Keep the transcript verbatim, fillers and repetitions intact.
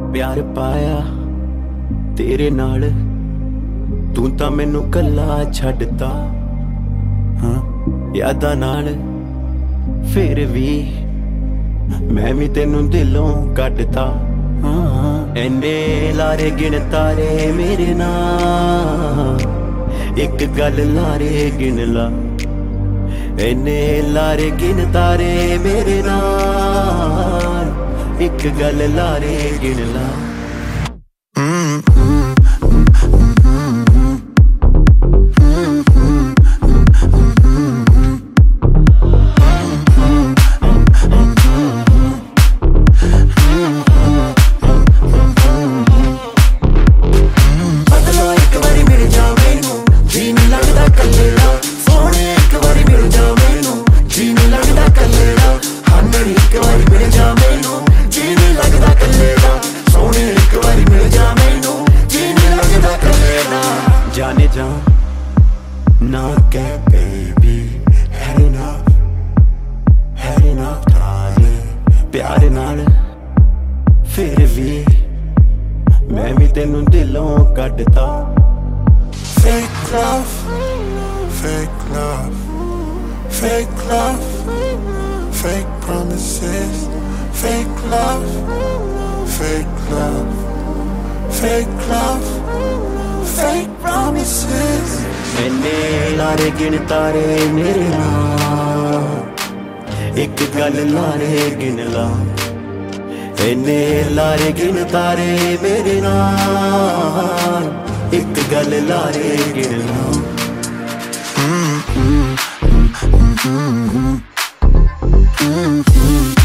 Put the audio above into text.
प्यार पाया तेरे नाल, तू तां मैनू कल्ला छड्डता। हाँ यादां नाल फिर भी मैं भी तेनू दिलों कड्डता। हाँ इन्ने लारे गिन तारे मेरे नाल, एक गल लारे गिन ला। इन्ने लारे गिन तारे मेरे नाल, एक गल लारे गिन ला। जाने जा ना कह baby, had enough, had enough तारे प्यार नाल फिर भी मैं भी तेनू दिलों कड्डता। Fake love, fake love, fake love, fake promises, fake love, fake love, fake love, fake promises. इन्ने लारे गिन तारे मेरे नाल, एक गल लारे गिन ला। इन्ने लारे गिन तारे मेरे नाल, एक गल लारे गिन ला। Mm-hmm. Mm-hmm. Mm-hmm.